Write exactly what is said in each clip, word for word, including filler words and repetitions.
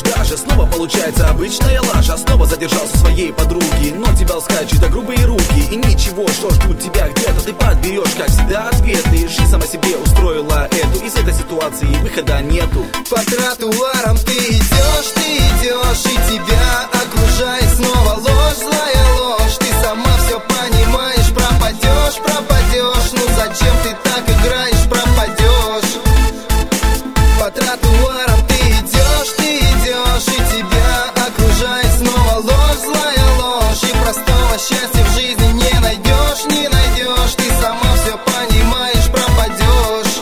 даже. Снова получается обычная лажа. Снова задержался своей подруги, но тебя ласкают чьи-то грубые руки. И ничего, что ждут тебя где-то, ты подберешь, как всегда, ответы. Жизнь сама себе устроила эту, из этой ситуации выхода нету. По тротуарам ты идешь, ты идешь, и тебя окружает снова ложь, злая ложь. Ты сама все понимаешь, пропадешь, пропадешь. Ну зачем ты так играешь, пропадешь? По тротуарам ты идешь, ты идешь, и тебя окружает снова ложь, злая ложь. И простого счастья в жизни не найдешь, не найдешь. Ты сама все понимаешь, пропадешь.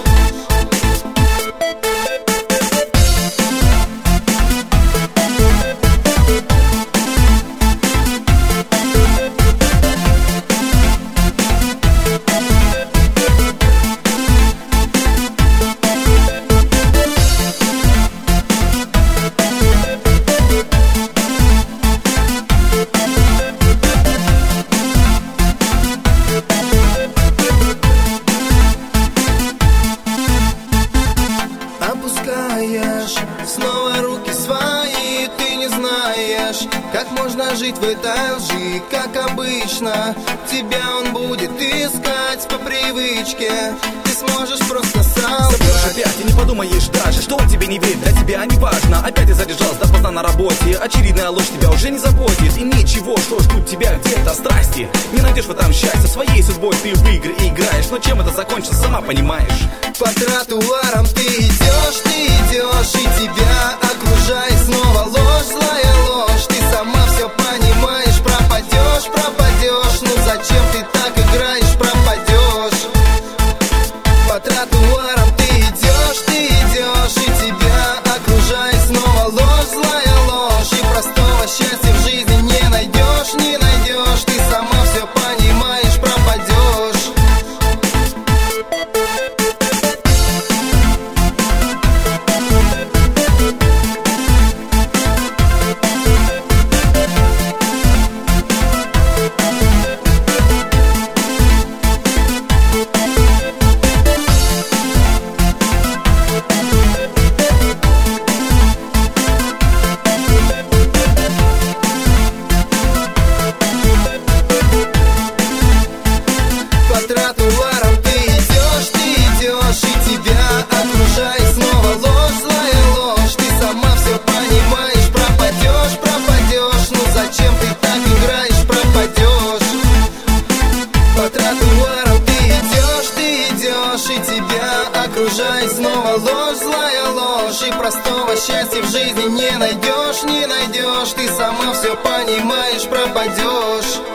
Опускаешь снова руки свои, ты не знаешь, как можно жить в этой лжи. Как обычно, тебя он будет искать по привычке. Ты сможешь просто сам Забьешь опять и не подумаешь даже, что он тебе не верит, для тебя не важно. Опять ты задержался допоздна на работе, очевидная ложь тебя уже не заботит. И ничего, что ждут тебя где-то страсти, не найдешь в этом счастья. Своей судьбой ты в игры играешь, но чем это закончится, сама понимаешь. По тротуарам ты идешь, ты идешь, и тебя окружает снова ложь, злая ложь. Ты сама все понимаешь, пропадешь, пропадешь. Ну зачем ты так играешь, пропадешь? По тротуарам ты идешь, ты идешь, и тебя окружает снова ложь, злая ложь. И простого счастья в жизни не найдешь, не найдешь. Ты сама все понимаешь, пропадешь. По тротуарам ты идешь, ты идешь, и тебя окружает снова ложь, злая ложь. Ты сама все понимаешь, пропадешь, пропадешь. Ну зачем ты так играешь, пропадешь? По тротуарам ты идешь, ты идешь, и тебя окружает снова ложь, злая ложь. И простого счастья в жизни не найдешь, не найдешь. Ты сама все понимаешь, пропадешь.